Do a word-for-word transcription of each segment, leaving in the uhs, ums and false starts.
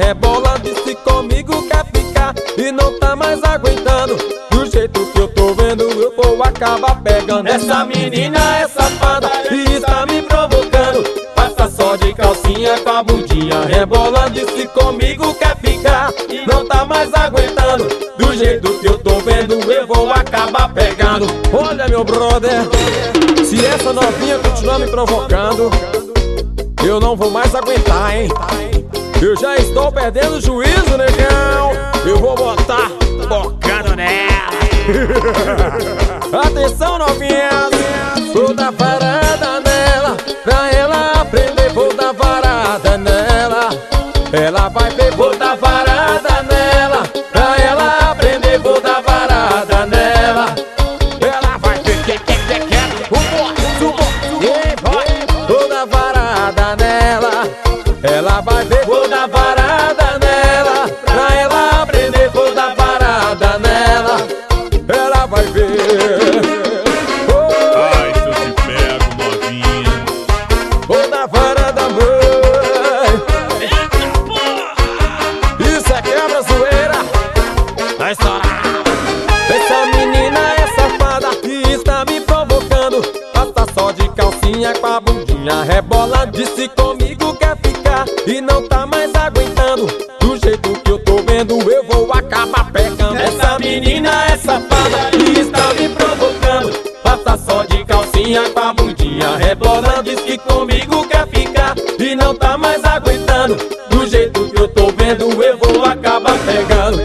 rebola, disse comigo quer ficar e não tá mais aguentando. Do jeito que eu tô vendo eu vou acabar pegando. Essa menina é safada e está me provocando. Passa só de calcinha com a bundinha rebola, disse comigo quer ficar e não tá mais aguentando. Do jeito que eu tô vendo eu vou acabar pegando. Olha meu brother, se essa novinha continuar me provocando, eu não vou mais aguentar, hein? Eu já estou perdendo o juízo, negão. Eu vou botar bocando nela. Atenção, novinhas, vou dar varada nela, pra ela aprender, vou dar varada nela. Ela vai ver, vou dar varada nela, pra ela aprender, vou dar varada nela. Ela vai ver, que que que que vou dar varada nela. Ela vai ver, vou dar varada nela, pra ela aprender, vou dar varada nela. Ela vai ver. Oh, ai, se eu te pego, novinha. vou dar varada, mãe. Eita porra! Isso é quebra zoeira. Vai estourar. Essa menina é safada e está me provocando. Passa só de calcinha com a bundinha rebola, disse comigo quer ficar e não tá mais aguentando. Do jeito que eu tô vendo eu vou acabar pegando. Essa menina é safada e está me provocando. Passa só de calcinha com a bundinha rebola, diz que comigo quer ficar e não tá mais aguentando. Do jeito que eu tô vendo eu vou acabar pegando.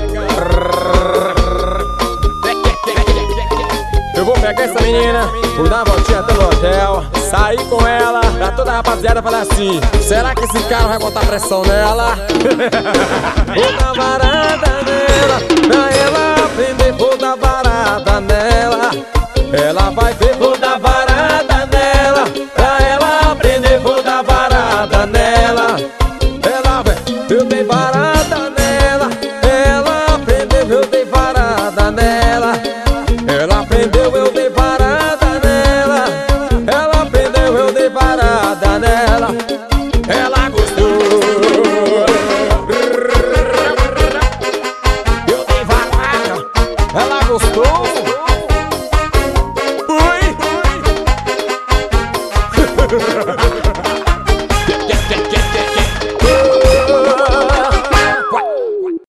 Eu vou pegar essa menina, vou dar uma voltinha até no hotel, sair com ela, pra toda a rapaziada falar assim: será que esse cara vai botar pressão nela? Vou dar varada nela, pra ela aprender, vou dar varada nela. Ela vai ver, vou dar varada nela, pra ela aprender, vou dar varada nela. Ela vai, eu dei varada nela, ela aprendeu, eu dei varada nela. Ela aprendeu, eu dei varada nela. Ela aprendeu, eu dei varada nela. Ela gostou. Eu dei varada. Ela gostou. Ui.